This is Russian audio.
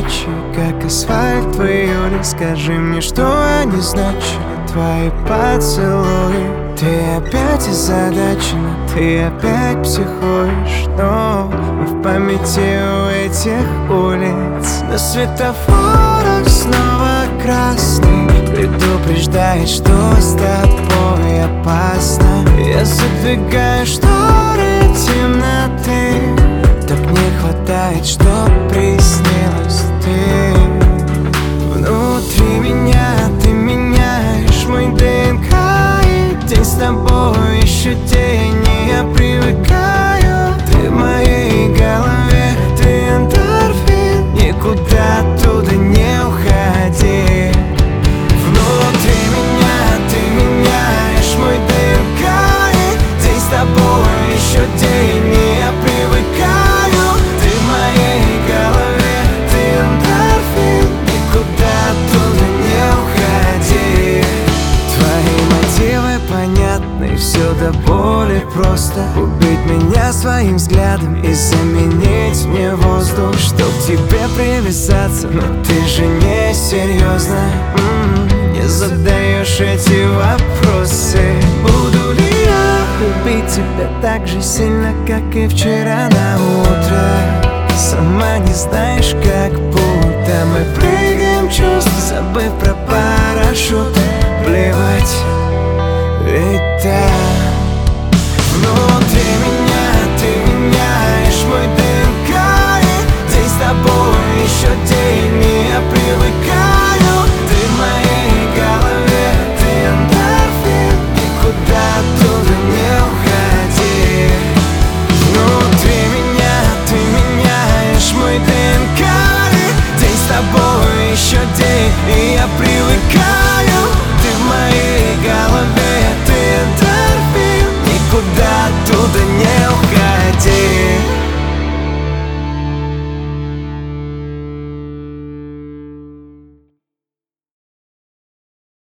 ночи, как асфальт в июле. Скажи мне, что они значили, твои поцелуи. Ты опять озадачена, ты опять психуешь, но в памяти у этих улиц. На светофорах снова красный предупреждает, что с тобой опасно. Я задвигаю шторы темноты, так не хватает, чтоб приснилась ты. Внутри меня ты меняешь мой ДНК, и день с тобой еще день, и я привыкаю. Ты в моей голове, ты эндорфин, никуда оттуда не уходи. Внутри меня ты меняешь мой ДНК, и день с тобой еще день, и я привыкаю. Ты в моей голове, ты эндорфин, никуда оттуда не уходи. Твои мотивы понятны, все до боли просто. Убить меня своим взглядом и заменить мне воздух, чтоб к тебе привязаться. Но ты же не серьезно, не задаешь эти вопросы. Буду ли я любить тебя так же сильно, как и вчера на утро? Сама не знаешь, как будто мы прыгаем чувств, забыв про парашют. Плевать,